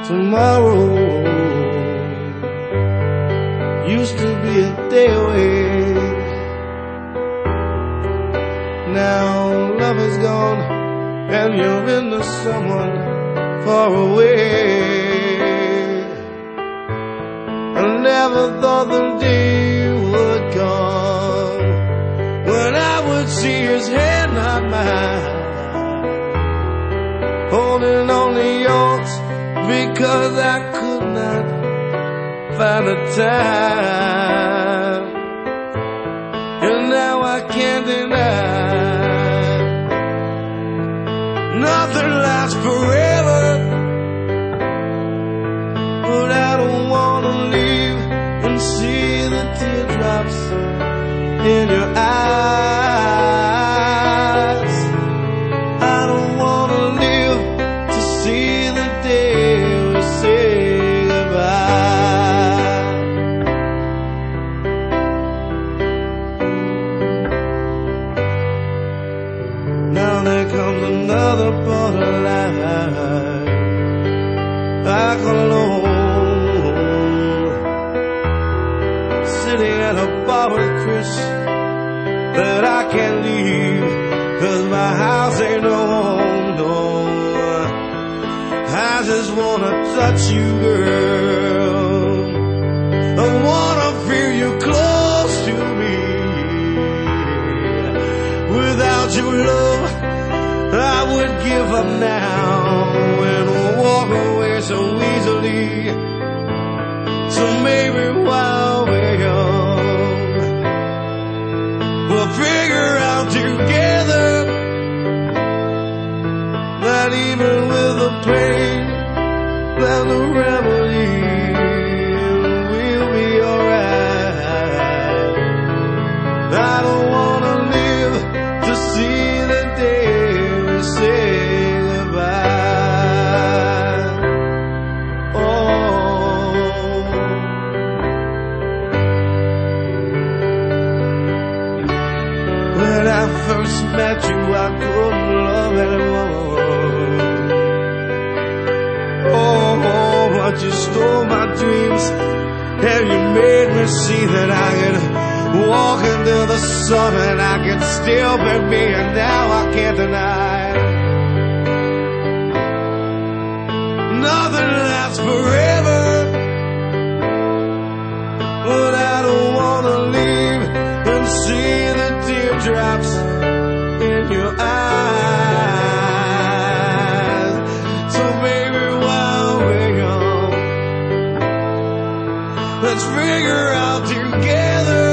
tomorrow used to be a day away. Now love is gone and you're into someone far away. I never thought the day would come when I would see his hand, not mine, holding on to yours, because I could not find the time. And now I can't deny nothing lasts forever, but I don't wanna leave and see the teardrops in your eyes. I don't wanna live to see the day we say goodbye. Now there comes another borderline I call alone, sitting at a bar with Chris that I can't leave, 'cause my house ain't no home, no. I just wanna touch you, girl. I wanna feel you close to me. Without your love, I would give up now and walk away so easily. So maybe while we're young, we'll figure out together that even with the pain, there's a remedy, and we'll be alright. I don't wanna live to see the day we say goodbye. Oh, when I first met you, I couldn't love anymore. Oh, but you stole my dreams, and you made me see that I could walk into the sun and I could still be me, and now I can't deny nothing lasts forever, but I don't wanna leave and see the teardrops in your eyes. So baby, while we're young, let's figure out together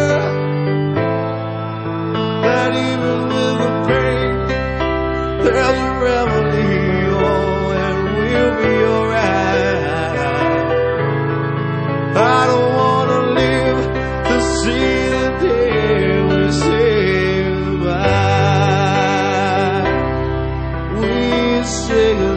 that even with the pain, there's a remedy, oh, and we'll be alright. I don't wanna live to see the day we say goodbye. We say goodbye.